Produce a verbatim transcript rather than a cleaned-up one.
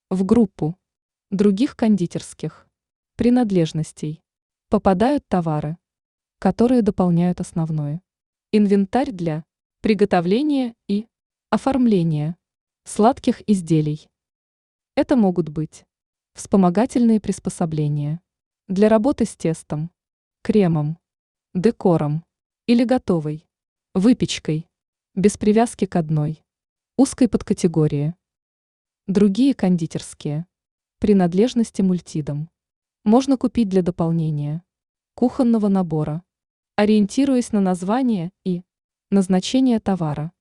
В группу других кондитерских принадлежностей попадают товары, которые дополняют основное. Инвентарь для приготовления и оформления сладких изделий. Это могут быть вспомогательные приспособления для работы с тестом, кремом, декором или готовой выпечкой, без привязки к одной узкой подкатегории. Другие кондитерские принадлежности мультидом можно купить для дополнения кухонного набора, ориентируясь на название и назначение товара.